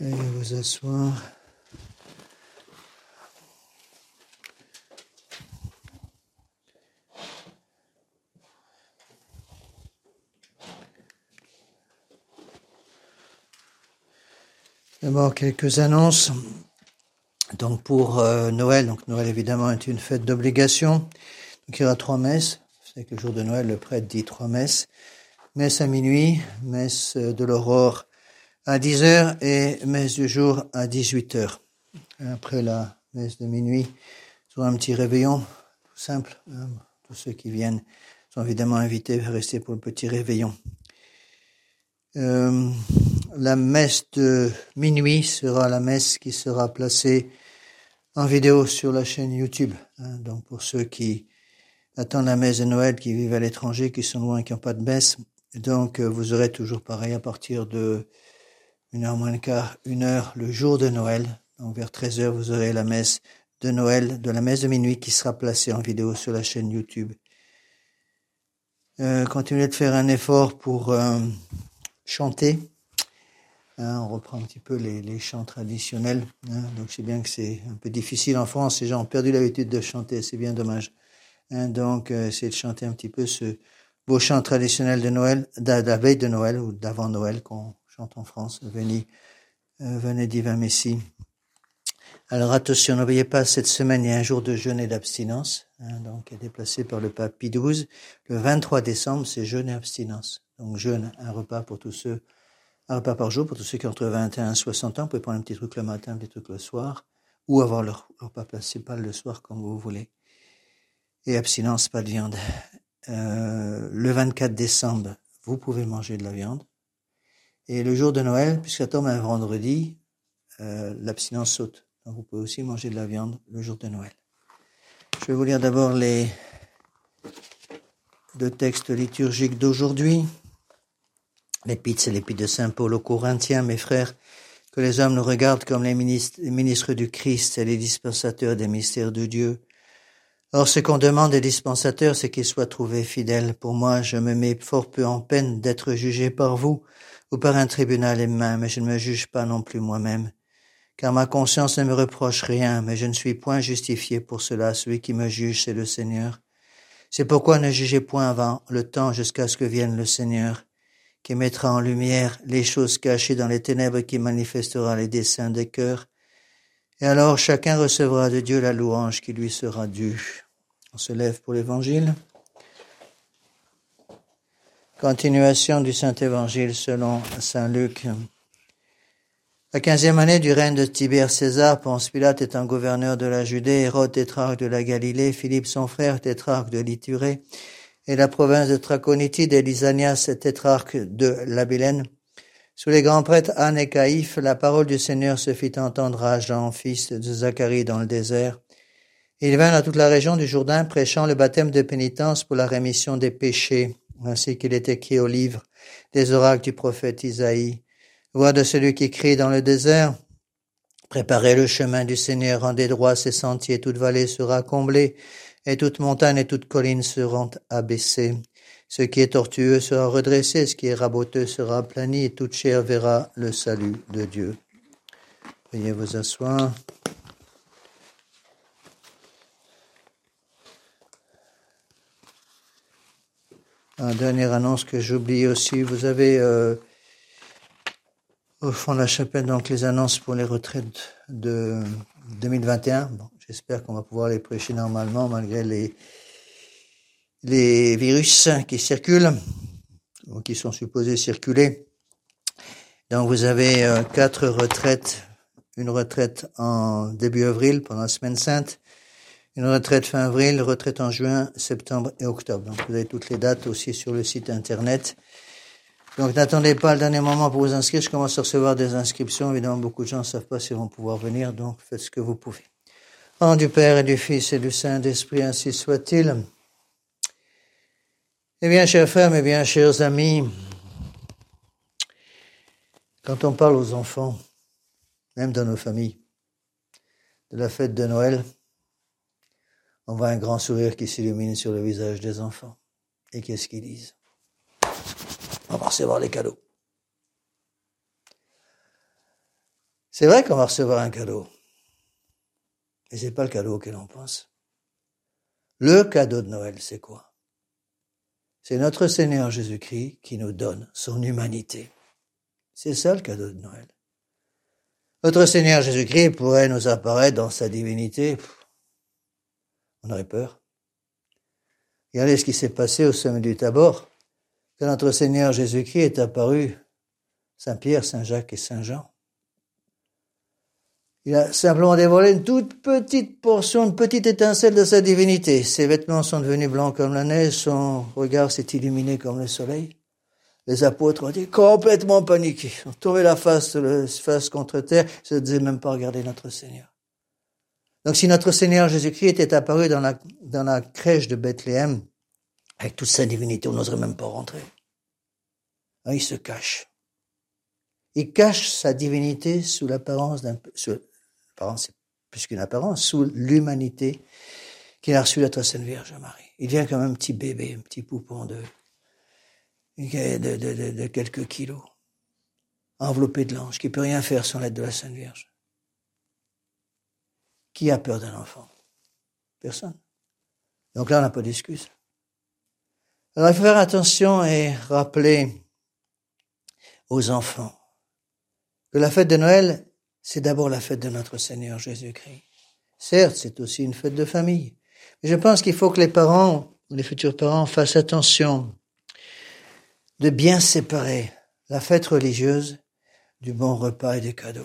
Veuillez vous asseoir. D'abord, quelques annonces. Donc pour Noël, Noël évidemment est une fête d'obligation. Donc il y aura 3 messes. C'est que le jour de Noël, le prêtre dit 3 messes. Messe à minuit, messe de l'aurore à 10h et messe du jour à 18h. Après la messe de minuit, il y aura un petit réveillon, tout simple. Tous ceux qui viennent sont évidemment invités à rester pour le petit réveillon. La messe de minuit sera la messe qui sera placée en vidéo sur la chaîne YouTube. Donc pour ceux qui attendent la messe de Noël, qui vivent à l'étranger, qui sont loin, qui n'ont pas de messe, donc vous aurez toujours pareil à partir de 1h moins le quart, 1h le jour de Noël. Donc vers 13h, vous aurez la messe de Noël, de la messe de minuit qui sera placée en vidéo sur la chaîne YouTube. Continuez de faire un effort pour chanter. On reprend un petit peu les chants traditionnels. Donc je sais bien que c'est un peu difficile en France, les gens ont perdu l'habitude de chanter, c'est bien dommage. Donc essayez de chanter un petit peu ce beau chant traditionnel de Noël, de la veille de Noël ou d'avant Noël qu'on chante en France. Venez divin Messie. Alors attention, n'oubliez pas, cette semaine il y a un jour de jeûne et d'abstinence, donc qui est déplacé par le pape Pie XII. Le 23 décembre, c'est jeûne et abstinence. Donc jeûne, un repas par jour pour tous ceux qui ont entre 21 et 60 ans. Vous pouvez prendre un petit truc le matin, un petit truc le soir, ou avoir leur repas principal le soir comme vous voulez. Et abstinence, pas de viande. Le 24 décembre, vous pouvez manger de la viande. Et le jour de Noël, puisque ça tombe un vendredi, l'abstinence saute. Donc vous pouvez aussi manger de la viande le jour de Noël. Je vais vous lire d'abord les 2 textes liturgiques d'aujourd'hui. L'épître, c'est l'épître de Saint Paul aux Corinthiens, mes frères, que les hommes nous regardent comme les ministres du Christ et les dispensateurs des mystères de Dieu. Or, ce qu'on demande des dispensateurs, c'est qu'ils soient trouvés fidèles. Pour moi, je me mets fort peu en peine d'être jugé par vous ou par un tribunal humain, mais je ne me juge pas non plus moi-même. Car ma conscience ne me reproche rien, mais je ne suis point justifié pour cela. Celui qui me juge, c'est le Seigneur. C'est pourquoi ne jugez point avant le temps jusqu'à ce que vienne le Seigneur, qui mettra en lumière les choses cachées dans les ténèbres, qui manifestera les desseins des cœurs. Et alors chacun recevra de Dieu la louange qui lui sera due. On se lève pour l'évangile. Continuation du Saint-Évangile selon saint Luc. La 15e année du règne de Tibère César, Ponce Pilate étant gouverneur de la Judée, Hérode tétrarque de la Galilée, Philippe son frère tétrarque de l'Ithurée, et la province de Traconitide et Lysanias tétrarque de l'Abilène. Sous les grands prêtres Anne et Caïphe, la parole du Seigneur se fit entendre à Jean, fils de Zacharie, dans le désert. Il vint dans toute la région du Jourdain, prêchant le baptême de pénitence pour la rémission des péchés, ainsi qu'il est écrit au livre des oracles du prophète Isaïe. Voix de celui qui crie dans le désert, préparez le chemin du Seigneur, rendez droit ses sentiers, toute vallée sera comblée, et toute montagne et toute colline seront abaissées. Ce qui est tortueux sera redressé, ce qui est raboteux sera aplani, et toute chair verra le salut de Dieu. Veuillez vous asseoir. Une dernière annonce que j'oublie aussi, vous avez au fond de la chapelle donc les annonces pour les retraites de 2021. Bon, j'espère qu'on va pouvoir les prêcher normalement malgré les virus qui circulent ou qui sont supposés circuler. Donc vous avez 4 retraites, une retraite en début avril pendant la semaine sainte, une retraite fin avril, retraite en juin, septembre et octobre. Donc vous avez toutes les dates aussi sur le site internet. Donc n'attendez pas le dernier moment pour vous inscrire. Je commence à recevoir des inscriptions. Évidemment, beaucoup de gens ne savent pas s'ils vont pouvoir venir, donc faites ce que vous pouvez. Au nom du Père et du Fils et du Saint-Esprit, ainsi soit-il. Eh bien, chers frères, mais bien, chers amis, quand on parle aux enfants, même dans nos familles, de la fête de Noël, on voit un grand sourire qui s'illumine sur le visage des enfants. Et qu'est-ce qu'ils disent? On va recevoir les cadeaux. C'est vrai qu'on va recevoir un cadeau. Mais c'est pas le cadeau auquel on pense. Le cadeau de Noël, c'est quoi? C'est notre Seigneur Jésus-Christ qui nous donne son humanité. C'est ça le cadeau de Noël. Notre Seigneur Jésus-Christ pourrait nous apparaître dans sa divinité. On aurait peur. Regardez ce qui s'est passé au sommet du Tabor, quand notre Seigneur Jésus-Christ est apparu, Saint Pierre, Saint Jacques et Saint Jean. Il a simplement dévoilé une toute petite portion, une petite étincelle de sa divinité. Ses vêtements sont devenus blancs comme la neige, son regard s'est illuminé comme le soleil. Les apôtres ont été complètement paniqués. Ils ont tourné la face contre terre, ils ne disaient même pas regarder notre Seigneur. Donc si notre Seigneur Jésus-Christ était apparu dans la crèche de Bethléem, avec toute sa divinité, on n'oserait même pas rentrer. Il se cache. Il cache sa divinité sous l'apparence c'est plus qu'une apparence, sous l'humanité qu'il a reçue de notre Sainte Vierge Marie. Il vient comme un petit bébé, un petit poupon de quelques kilos, enveloppé de l'ange, qui peut rien faire sans l'aide de la Sainte Vierge. Qui a peur d'un enfant? Personne. Donc là, on n'a pas d'excuse. Alors, il faut faire attention et rappeler aux enfants que la fête de Noël, c'est d'abord la fête de notre Seigneur Jésus-Christ. Certes, c'est aussi une fête de famille. Mais je pense qu'il faut que les parents, les futurs parents, fassent attention de bien séparer la fête religieuse du bon repas et des cadeaux.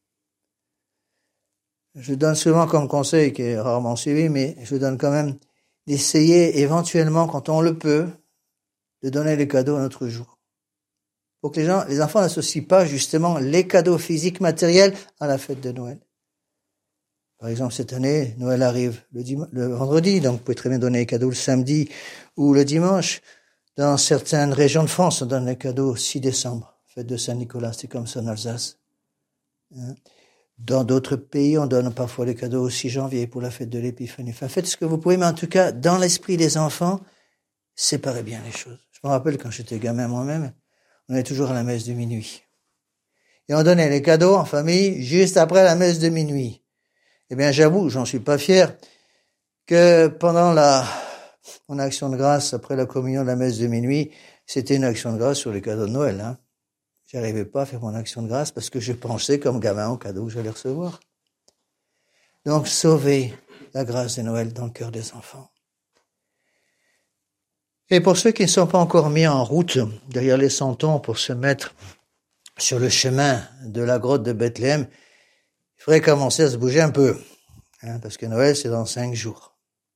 Je donne souvent comme conseil, qui est rarement suivi, mais je donne quand même d'essayer éventuellement, quand on le peut, de donner les cadeaux un autre jour. Pour que les enfants n'associent pas justement les cadeaux physiques matériels à la fête de Noël. Par exemple, cette année, Noël arrive le vendredi, donc vous pouvez très bien donner les cadeaux le samedi ou le dimanche. Dans certaines régions de France, on donne les cadeaux 6 décembre, fête de Saint-Nicolas, c'est comme ça en Alsace. Dans d'autres pays, on donne parfois les cadeaux au 6 janvier pour la fête de l'Épiphanie. Enfin, faites ce que vous pouvez, mais en tout cas, dans l'esprit des enfants, séparez bien les choses. Je me rappelle quand j'étais gamin moi-même, on allait toujours à la messe de minuit. Et on donnait les cadeaux en famille juste après la messe de minuit. Eh bien, j'avoue, j'en suis pas fier, que pendant mon action de grâce, après la communion de la messe de minuit, c'était une action de grâce sur les cadeaux de Noël, J'arrivais pas à faire mon action de grâce parce que je pensais comme gamin aux cadeaux que j'allais recevoir. Donc, sauvez la grâce de Noël dans le cœur des enfants. Et pour ceux qui ne sont pas encore mis en route derrière les santons pour se mettre sur le chemin de la grotte de Bethléem, il faudrait commencer à se bouger un peu, parce que Noël, c'est dans 5 jours.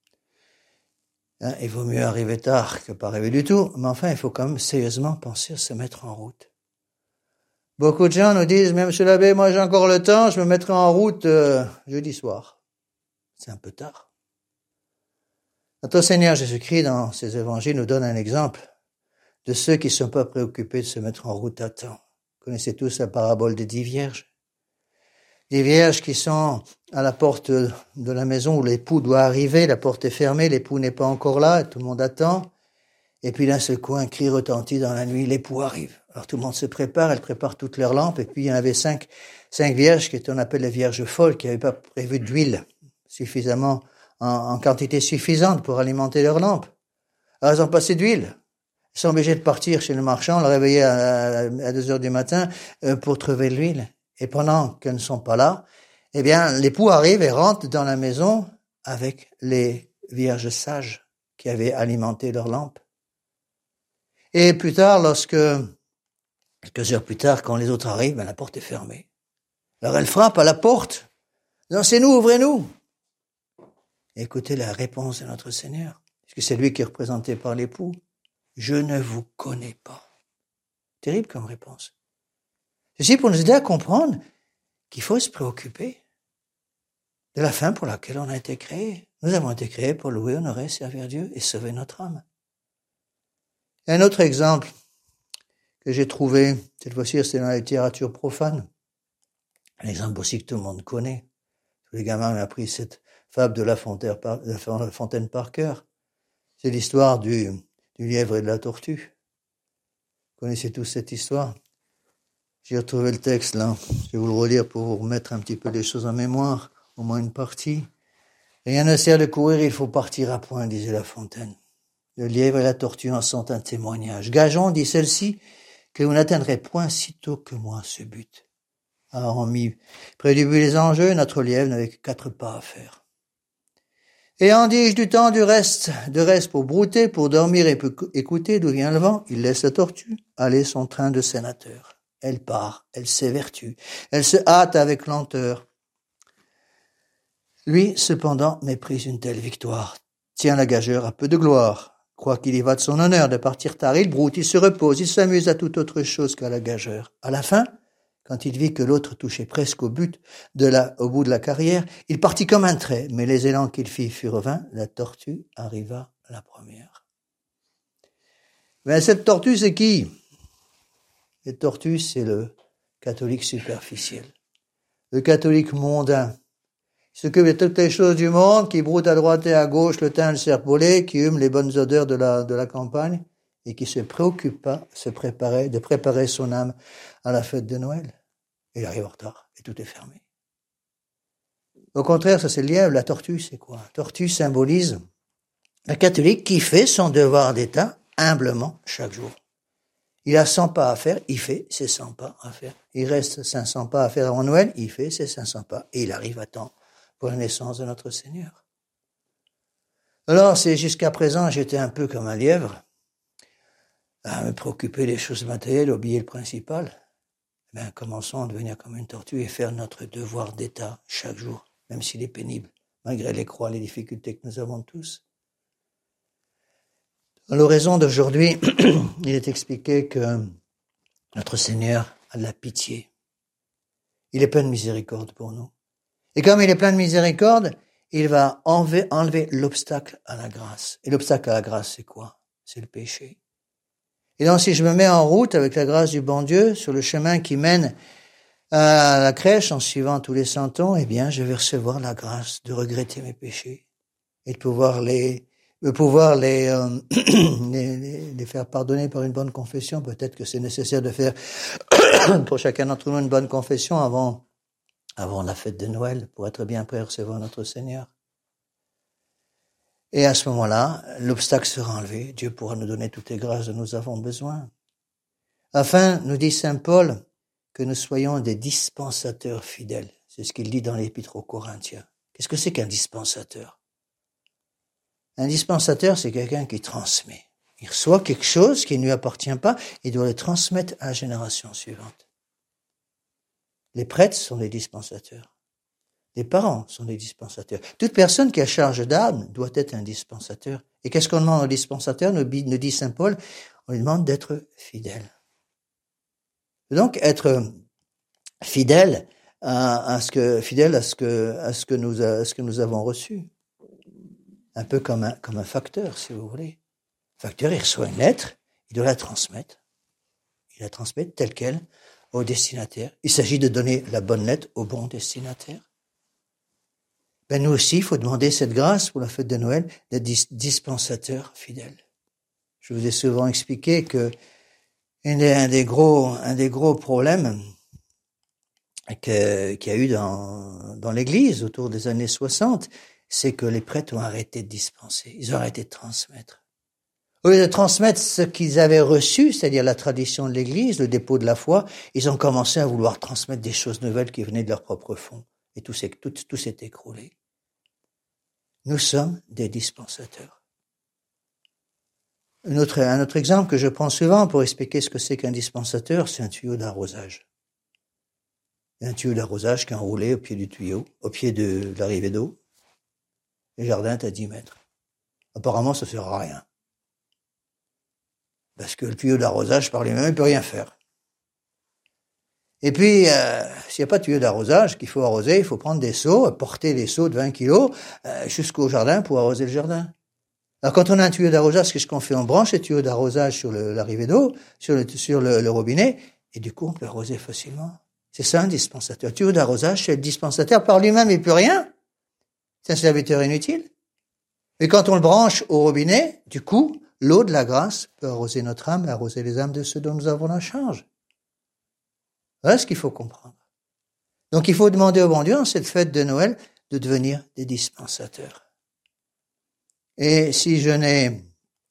Il vaut mieux arriver tard que pas arriver du tout, mais enfin, il faut quand même sérieusement penser à se mettre en route. Beaucoup de gens nous disent, mais monsieur l'abbé, moi j'ai encore le temps, je me mettrai en route jeudi soir. C'est un peu tard. Notre Seigneur Jésus-Christ, dans ses évangiles, nous donne un exemple de ceux qui ne sont pas préoccupés de se mettre en route à temps. Vous connaissez tous la parabole des 10 vierges. Les vierges qui sont à la porte de la maison où l'époux doit arriver, la porte est fermée, l'époux n'est pas encore là, tout le monde attend. Et puis d'un seul coup, un cri retentit dans la nuit, l'époux arrive. Alors tout le monde se prépare, elles préparent toutes leurs lampes, et puis il y en avait 5 vierges qu'on appelle les vierges folles, qui n'avaient pas prévu d'huile suffisamment, en quantité suffisante pour alimenter leurs lampes. Alors elles ont passé d'huile. Elles sont obligées de partir chez le marchand, le réveiller à 2 heures du matin pour trouver de l'huile. Et pendant qu'elles ne sont pas là, eh bien, l'époux arrive et rentre dans la maison avec les vierges sages qui avaient alimenté leurs lampes. Et plus tard, quelques heures plus tard, quand les autres arrivent, la porte est fermée. Alors elle frappe à la porte. Non, c'est nous, ouvrez-nous. Écoutez la réponse de notre Seigneur, puisque c'est lui qui est représenté par l'époux. Je ne vous connais pas. Terrible comme réponse. Ceci pour nous aider à comprendre qu'il faut se préoccuper de la fin pour laquelle on a été créé. Nous avons été créés pour louer, honorer, servir Dieu et sauver notre âme. Un autre exemple que j'ai trouvé, cette fois-ci c'est dans la littérature profane, un exemple aussi que tout le monde connaît. Tous les gamins ont appris cette fable de La Fontaine par cœur. C'est l'histoire du lièvre et de la tortue. Vous connaissez tous cette histoire. J'ai retrouvé le texte là. Je vais vous le relire pour vous remettre un petit peu les choses en mémoire, au moins une partie. Rien ne sert de courir, il faut partir à point, disait La Fontaine. Le lièvre et la tortue en sont un témoignage. Gageons, dit celle-ci, que vous n'atteindrez point sitôt que moi ce but. Alors, on mis près du but des enjeux, notre lièvre n'avait que 4 pas à faire. Ayant dis-je du temps de reste pour brouter, pour dormir et pour écouter d'où vient le vent, il laisse la tortue aller son train de sénateur. Elle part, elle s'évertue, elle se hâte avec lenteur. Lui, cependant, méprise une telle victoire, tient la gageure à peu de gloire. Croit qu'il y va de son honneur de partir tard, il broute, il se repose, il s'amuse à toute autre chose qu'à la gageure. À la fin, quand il vit que l'autre touchait presque au bout de la carrière, il partit comme un trait, mais les élans qu'il fit furent vains, la tortue arriva la première. Mais cette tortue, c'est qui? Cette tortue, c'est le catholique superficiel, le catholique mondain. Il s'occupe de toutes les choses du monde, qui broute à droite et à gauche le thym, le serpolet, qui hume les bonnes odeurs de la campagne, et qui se préoccupe pas de préparer son âme à la fête de Noël. Il arrive en retard, et tout est fermé. Au contraire, ça c'est le lièvre. La tortue, c'est quoi? La tortue symbolise un catholique qui fait son devoir d'État humblement chaque jour. Il a 100 pas à faire, il fait ses 100 pas à faire. Il reste 500 pas à faire avant Noël, il fait ses 500 pas, et il arrive à temps pour la naissance de notre Seigneur. Alors, c'est jusqu'à présent, j'étais un peu comme un lièvre, à me préoccuper des choses matérielles, oublier le principal. Ben, commençons à devenir comme une tortue et faire notre devoir d'État chaque jour, même s'il est pénible, malgré les croix, les difficultés que nous avons tous. Dans l'oraison d'aujourd'hui, il est expliqué que notre Seigneur a de la pitié. Il est plein de miséricorde pour nous. Et comme il est plein de miséricorde, il va enlever l'obstacle à la grâce. Et l'obstacle à la grâce, c'est quoi? C'est le péché. Et donc, si je me mets en route avec la grâce du bon Dieu, sur le chemin qui mène à la crèche, en suivant tous les santons, eh bien, je vais recevoir la grâce de regretter mes péchés et de pouvoir les faire pardonner par une bonne confession. Peut-être que c'est nécessaire de faire pour chacun d'entre nous une bonne confession avant la fête de Noël, pour être bien prêt à recevoir notre Seigneur. Et à ce moment-là, l'obstacle sera enlevé. Dieu pourra nous donner toutes les grâces dont nous avons besoin. Afin, nous dit saint Paul, que nous soyons des dispensateurs fidèles. C'est ce qu'il dit dans l'Épître aux Corinthiens. Qu'est-ce que c'est qu'un dispensateur? Un dispensateur, c'est quelqu'un qui transmet. Il reçoit quelque chose qui ne lui appartient pas, il doit le transmettre à la génération suivante. Les prêtres sont des dispensateurs. Les parents sont des dispensateurs. Toute personne qui a charge d'âme doit être un dispensateur. Et qu'est-ce qu'on demande au dispensateur, nous dit saint Paul? On lui demande d'être fidèle. Donc, être fidèle à ce que nous avons reçu. Un peu comme un facteur, si vous voulez. Le facteur, il reçoit une lettre, il doit la transmettre. Il la transmet telle quelle au destinataire. Il s'agit de donner la bonne lettre au bon destinataire. Ben nous aussi, il faut demander cette grâce pour la fête de Noël d'être dispensateur fidèle. Je vous ai souvent expliqué que un des gros problèmes qu'il y a eu dans l'Église autour des années 60, c'est que les prêtres ont arrêté de dispenser, ils ont arrêté de transmettre. Au lieu de transmettre ce qu'ils avaient reçu, c'est-à-dire la tradition de l'Église, le dépôt de la foi, ils ont commencé à vouloir transmettre des choses nouvelles qui venaient de leur propre fond. Et tout s'est écroulé. Nous sommes des dispensateurs. Un autre exemple que je prends souvent pour expliquer ce que c'est qu'un dispensateur, c'est un tuyau d'arrosage. Il y a un tuyau d'arrosage qui est enroulé au pied du tuyau, au pied de l'arrivée d'eau. Le jardin est à 10 mètres. Apparemment, ça ne sert à rien. Parce que le tuyau d'arrosage, par lui-même, il ne peut rien faire. Et puis, s'il n'y a pas de tuyau d'arrosage qu'il faut arroser, il faut prendre des seaux, porter des seaux de 20 kilos jusqu'au jardin pour arroser le jardin. Alors, quand on a un tuyau d'arrosage, qu'est-ce qu'on fait? On branche le tuyau d'arrosage sur l'arrivée d'eau, sur le robinet, et du coup, on peut arroser facilement. C'est ça, un dispensateur. Le tuyau d'arrosage, c'est le dispensateur. Par lui-même, il ne peut rien. C'est un serviteur inutile. Mais quand on le branche au robinet, du coup, l'eau de la grâce peut arroser notre âme et arroser les âmes de ceux dont nous avons la charge. Voilà ce qu'il faut comprendre. Donc il faut demander au bon Dieu, en cette fête de Noël, de devenir des dispensateurs. Et si je n'ai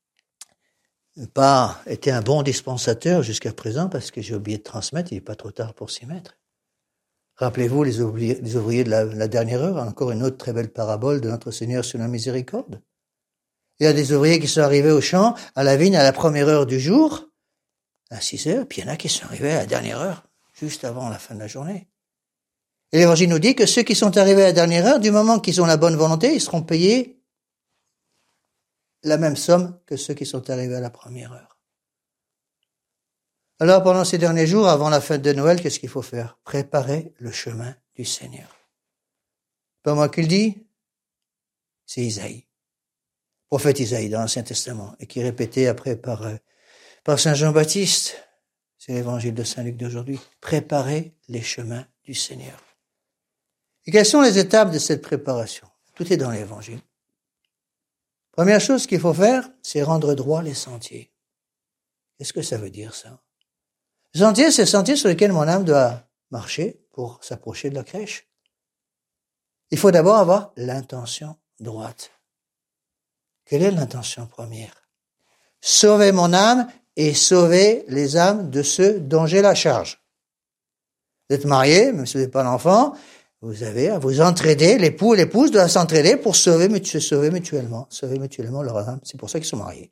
pas été un bon dispensateur jusqu'à présent, parce que j'ai oublié de transmettre, il n'est pas trop tard pour s'y mettre. Rappelez-vous les ouvriers de la dernière heure, encore une autre très belle parabole de notre Seigneur sur la miséricorde. Il y a des ouvriers qui sont arrivés au champ, à la vigne, à la première heure du jour, à 6 heures, puis il y en a qui sont arrivés à la dernière heure, juste avant la fin de la journée. Et l'Évangile nous dit que ceux qui sont arrivés à la dernière heure, du moment qu'ils ont la bonne volonté, ils seront payés la même somme que ceux qui sont arrivés à la première heure. Alors, pendant ces derniers jours, avant la fête de Noël, qu'est-ce qu'il faut faire? Préparer le chemin du Seigneur. Pas moi qui le dis, c'est Isaïe. Prophète Isaïe dans l'Ancien Testament, et qui est répété après par Saint Jean-Baptiste. C'est l'évangile de Saint Luc d'aujourd'hui. Préparer les chemins du Seigneur. Et quelles sont les étapes de cette préparation? Tout est dans l'évangile. Première chose qu'il faut faire, c'est rendre droit les sentiers. Qu'est-ce que ça veut dire, ça? Le sentier, c'est le sentier sur lequel mon âme doit marcher pour s'approcher de la crèche. Il faut d'abord avoir l'intention droite. Quelle est l'intention première? Sauver mon âme et sauver les âmes de ceux dont j'ai la charge. Vous êtes marié, même si vous n'avez pas d'enfant, vous avez à vous entraider, l'époux et l'épouse doivent s'entraider pour sauver mutuellement leur âme. C'est pour ça qu'ils sont mariés.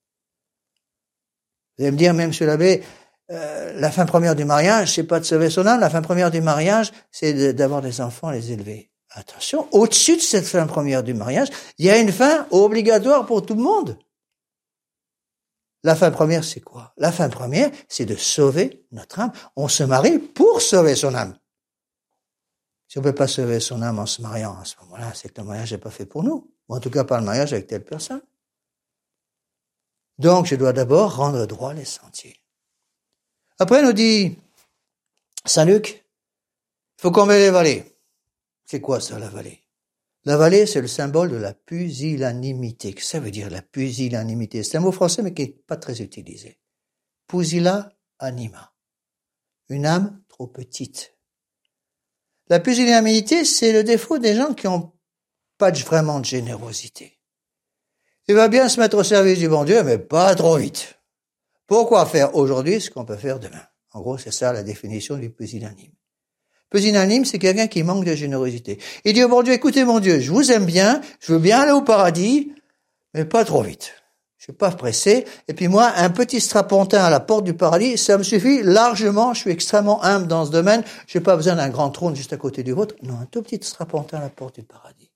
Vous allez me dire, même monsieur l'abbé, la fin première du mariage, c'est pas de sauver son âme, la fin première du mariage, c'est d'avoir des enfants, les élever. Attention, au-dessus de cette fin première du mariage, il y a une fin obligatoire pour tout le monde. La fin première, c'est quoi? La fin première, c'est de sauver notre âme. On se marie pour sauver son âme. Si on ne peut pas sauver son âme en se mariant à ce moment-là, c'est que le mariage n'est pas fait pour nous. Ou en tout cas, pas le mariage avec telle personne. Donc, je dois d'abord rendre droit les sentiers. Après, nous dit Saint Luc, il faut combler les vallées. C'est quoi ça, la vallée? La vallée, c'est le symbole de la pusillanimité. Qu'est-ce que ça veut dire, la pusillanimité? C'est un mot français, mais qui n'est pas très utilisé. Pusilla anima. Une âme trop petite. La pusillanimité, c'est le défaut des gens qui n'ont pas vraiment de générosité. Il va bien se mettre au service du bon Dieu, mais pas trop vite. Pourquoi faire aujourd'hui ce qu'on peut faire demain? En gros, c'est ça la définition du pusillanime. Pusillanime, c'est quelqu'un qui manque de générosité. Il dit au bon Dieu, écoutez mon Dieu, je vous aime bien, je veux bien aller au paradis, mais pas trop vite. Je suis pas pressé. Et puis moi, un petit strapontin à la porte du paradis, ça me suffit largement. Je suis extrêmement humble dans ce domaine. J'ai pas besoin d'un grand trône juste à côté du vôtre. Non, un tout petit strapontin à la porte du paradis.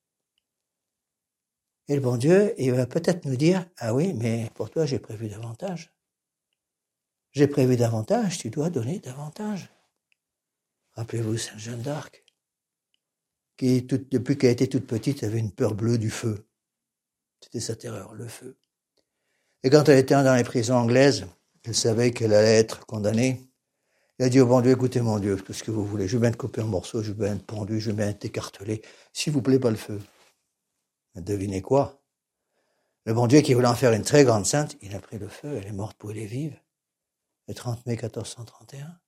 Et le bon Dieu, il va peut-être nous dire, ah oui, mais pour toi, j'ai prévu davantage. J'ai prévu davantage, tu dois donner davantage. Rappelez-vous Sainte Jeanne d'Arc, qui, depuis qu'elle était toute petite, avait une peur bleue du feu. C'était sa terreur, le feu. Et quand elle était dans les prisons anglaises, elle savait qu'elle allait être condamnée. Elle a dit au bon Dieu, écoutez mon Dieu, tout ce que vous voulez, je veux bien être coupé en morceaux, je veux bien être pendu, je veux bien être écartelé. S'il vous plaît, pas le feu. Mais devinez quoi? Le bon Dieu qui voulait en faire une très grande sainte, il a pris le feu, elle est morte pour les vivre. Le 30 mai 1431.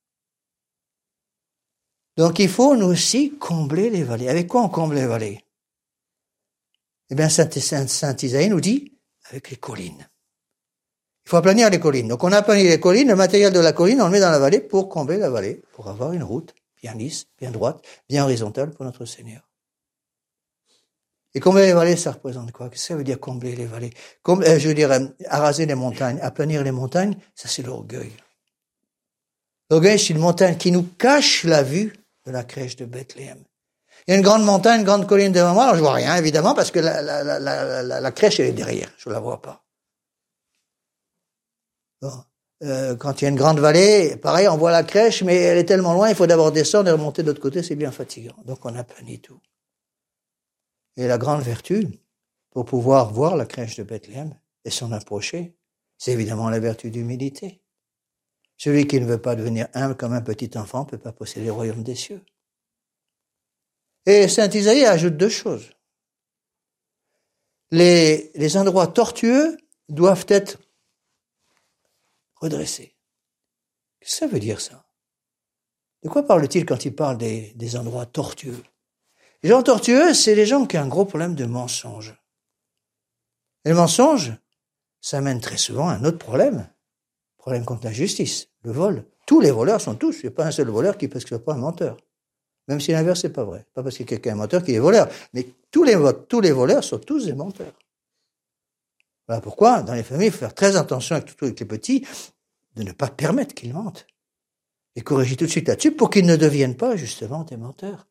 Donc il faut nous aussi combler les vallées. Avec quoi on comble les vallées? Eh bien, Saint Isaïe nous dit, avec les collines. Il faut aplanir les collines. Donc on aplanit les collines, le matériel de la colline, on le met dans la vallée pour combler la vallée, pour avoir une route bien lisse, bien droite, bien horizontale pour notre Seigneur. Et combler les vallées, ça représente quoi? Qu'est-ce que ça veut dire combler les vallées? Araser les montagnes, aplanir les montagnes, ça c'est l'orgueil. L'orgueil, c'est une montagne qui nous cache la vue de la crèche de Bethléem. Il y a une grande montagne, une grande colline devant moi, alors je vois rien, évidemment, parce que la crèche, elle est derrière, je la vois pas. Bon. Quand il y a une grande vallée, pareil, on voit la crèche, mais elle est tellement loin, il faut d'abord descendre et remonter de l'autre côté, c'est bien fatigant. Donc on aplanit tout. Et la grande vertu, pour pouvoir voir la crèche de Bethléem et s'en approcher, c'est évidemment la vertu d'humilité. Celui qui ne veut pas devenir humble comme un petit enfant ne peut pas posséder le royaume des cieux. Et Saint Isaïe ajoute deux choses. Les endroits tortueux doivent être redressés. Qu'est-ce que ça veut dire, ça? De quoi parle-t-il quand il parle des endroits tortueux? Les gens tortueux, c'est les gens qui ont un gros problème de mensonge. Et le mensonge, ça mène très souvent à un autre problème contre la justice, le vol. Tous les voleurs sont tous, il n'y a pas un seul voleur qui peut se faire pas un menteur. Même si l'inverse n'est pas vrai. Pas parce que quelqu'un est menteur qu'il est voleur. Mais tous les voleurs sont tous des menteurs. Voilà pourquoi, dans les familles, il faut faire très attention avec les petits, de ne pas permettre qu'ils mentent. Et corriger tout de suite là-dessus pour qu'ils ne deviennent pas, justement, des menteurs.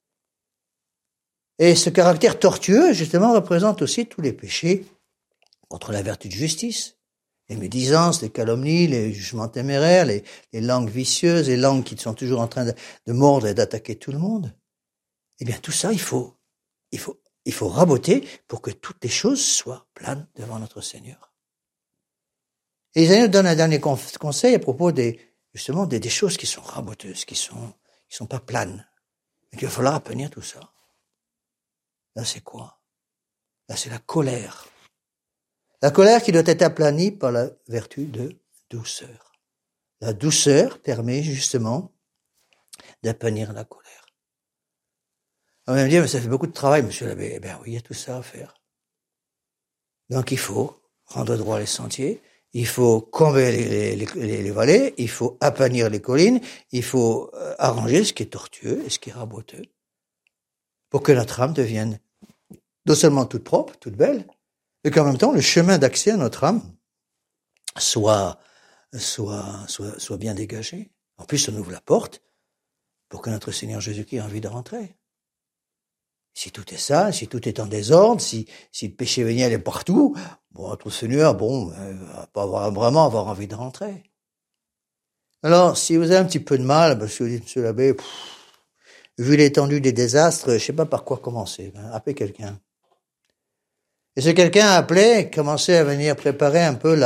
Et ce caractère tortueux, justement, représente aussi tous les péchés contre la vertu de justice. Les médisances, les calomnies, les jugements téméraires, les langues vicieuses, les langues qui sont toujours en train de mordre et d'attaquer tout le monde. Eh bien, tout ça, il faut raboter pour que toutes les choses soient planes devant notre Seigneur. Et Isaïe nous donne un dernier conseil à propos justement des choses qui sont raboteuses, qui sont pas planes. Et qu'il va falloir aplanir tout ça. Là, c'est quoi? Là, c'est la colère. La colère qui doit être aplanie par la vertu de douceur. La douceur permet justement d'aplanir la colère. On va me dire, mais ça fait beaucoup de travail, monsieur l'abbé. Eh bien oui, il y a tout ça à faire. Donc il faut rendre droit les sentiers, il faut combler les vallées, il faut aplanir les collines, il faut arranger ce qui est tortueux et ce qui est raboteux, pour que notre âme devienne non seulement toute propre, toute belle, mais qu'en même temps, le chemin d'accès à notre âme soit bien dégagé. En plus, on ouvre la porte pour que notre Seigneur Jésus-Christ ait envie de rentrer. Si tout est sale, si tout est en désordre, si le péché véniel est partout, bon, notre Seigneur, va pas vraiment avoir envie de rentrer. Alors, si vous avez un petit peu de mal, parce que vous dites, monsieur l'abbé, vu l'étendue des désastres, je sais pas par quoi commencer. Appelez quelqu'un. Et ce quelqu'un appelé commençait à venir préparer un peu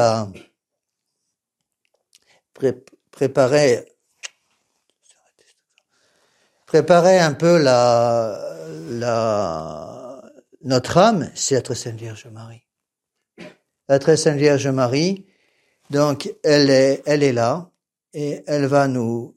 notre âme, c'est la très sainte Vierge Marie. La très sainte Vierge Marie, donc elle est là et elle va nous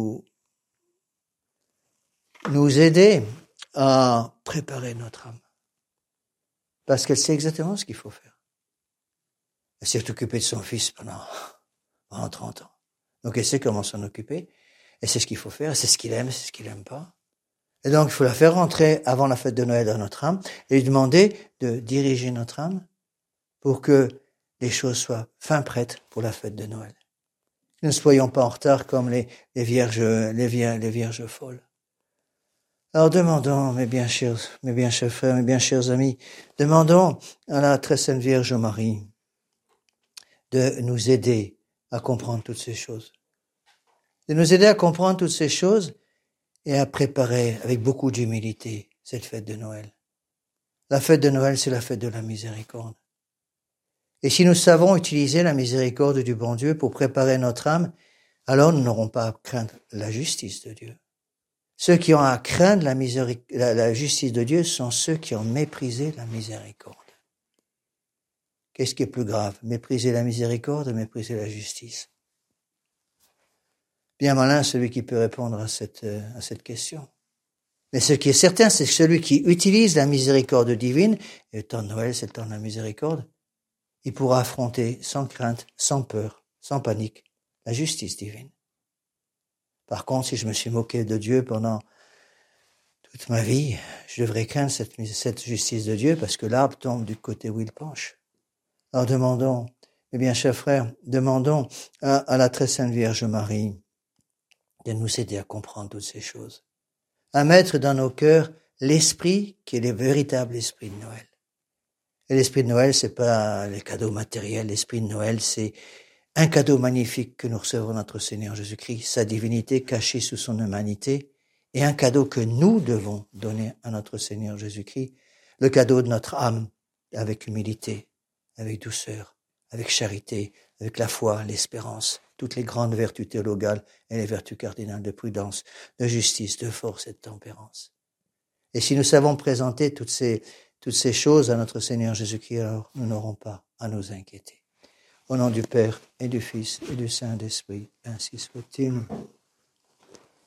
aider à préparer notre âme. Parce qu'elle sait exactement ce qu'il faut faire. Elle s'est occupée de son fils pendant 30 ans. Donc elle sait comment s'en occuper. Elle sait ce qu'il faut faire, elle sait ce qu'il aime, c'est ce qu'il aime pas. Et donc il faut la faire rentrer avant la fête de Noël dans notre âme et lui demander de diriger notre âme pour que les choses soient fin prêtes pour la fête de Noël. Que nous ne soyons pas en retard comme les vierges folles. Alors demandons, mes bien chers frères, mes bien chers amis, demandons à la très sainte Vierge Marie de nous aider à comprendre toutes ces choses. De nous aider à comprendre toutes ces choses et à préparer avec beaucoup d'humilité cette fête de Noël. La fête de Noël, c'est la fête de la miséricorde. Et si nous savons utiliser la miséricorde du bon Dieu pour préparer notre âme, alors nous n'aurons pas à craindre la justice de Dieu. Ceux qui ont à craindre la justice de Dieu sont ceux qui ont méprisé la miséricorde. Qu'est-ce qui est plus grave? Mépriser la miséricorde ou mépriser la justice? Bien malin celui qui peut répondre à cette question. Mais ce qui est certain, c'est que celui qui utilise la miséricorde divine, et le temps de Noël, c'est le temps de la miséricorde, il pourra affronter sans crainte, sans peur, sans panique, la justice divine. Par contre, si je me suis moqué de Dieu pendant toute ma vie, je devrais craindre cette justice de Dieu parce que l'arbre tombe du côté où il penche. Alors demandons, mes bien chers frères, demandons à la très sainte Vierge Marie de nous aider à comprendre toutes ces choses, à mettre dans nos cœurs l'esprit qui est le véritable esprit de Noël. Et l'esprit de Noël, c'est pas les cadeaux matériels, l'esprit de Noël, c'est un cadeau magnifique que nous recevons de notre Seigneur Jésus-Christ, sa divinité cachée sous son humanité, et un cadeau que nous devons donner à notre Seigneur Jésus-Christ, le cadeau de notre âme, avec humilité, avec douceur, avec charité, avec la foi, l'espérance, toutes les grandes vertus théologales et les vertus cardinales de prudence, de justice, de force et de tempérance. Et si nous savons présenter toutes ces choses à notre Seigneur Jésus-Christ, alors nous n'aurons pas à nous inquiéter. Au nom du Père et du Fils et du Saint-Esprit, ainsi soit-il.